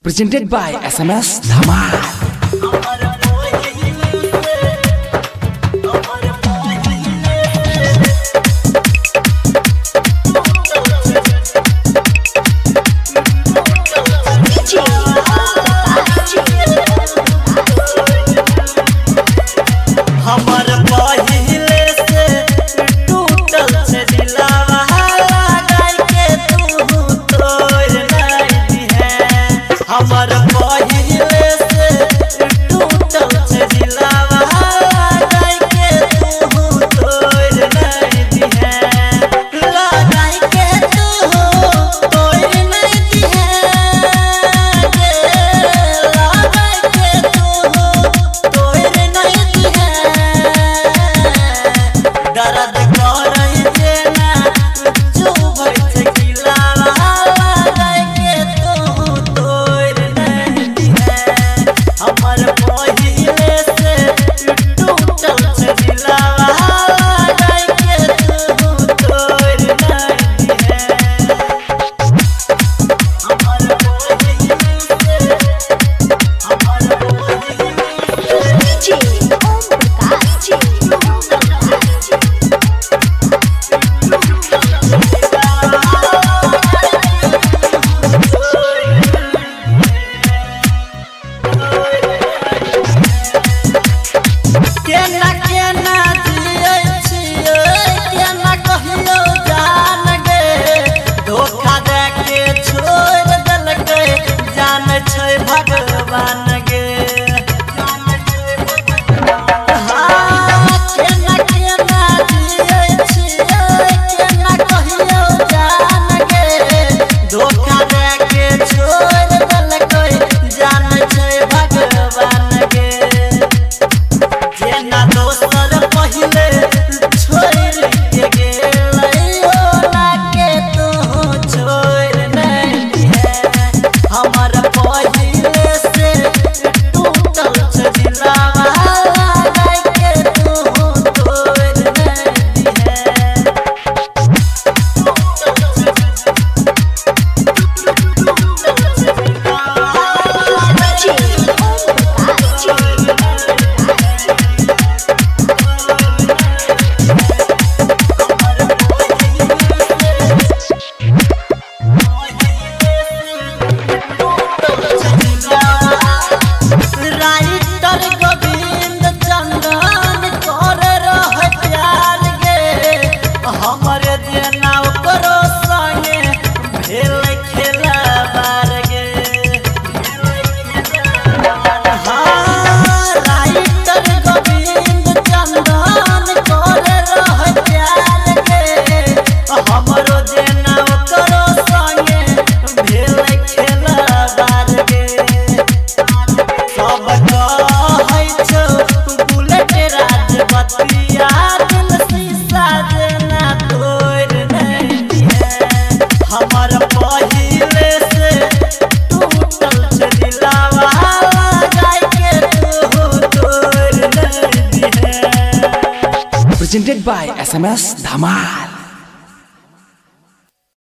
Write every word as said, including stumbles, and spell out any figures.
Presented by S M S Dhamal. हमार पहिले से टूटल से दिलवा लगाई के तू तोड़ नहीं दिहे लगाई के तू तोड़ नहीं दिहे लगाई के तू तोड़ नहीं दिहे दर्द कर जे ना चुभ से दिलवा लगाई के तू तोड़ हमार पहिले से टूटल से दिलवा लगाई के तू तोड़ नहीं दिहे हमार पहिले से हमार पहिले से ओम प्रकाश जी केना केना जियै छियै केना कहियो जान गे धोखा दे के छोड़ देलकै जान छै भगवान गे हाँ केना केना जियै छियै केना कहियो जान गे धोखा दे के छोड़ देलकै जान छै भगवान गे जेना दोसर पहिले छोड़ के गेलै ओना के तू छोड़ नहीं दिहे हमार पहिले से टूटल से दिलवा लगाई के तू तोड़ नहीं दिहे राइटर गोविंद चंदन कर रह प्यार गे हमर जेना ओकरो संगे भेल खेलबार गे हाँ राइटर गोविंद चंदन कर रह प्यार गे हमरो जेना ओकरो संगे भेल खेलबार गे सब कहै छौ बुलेट राज बतिया दिल शीशा जेना तोड़ नहीं दिहे हमार पहिले से टूटल से दिलवा लगाई के तू तोड़ नहीं दिहे Presented by S M S Dhamal.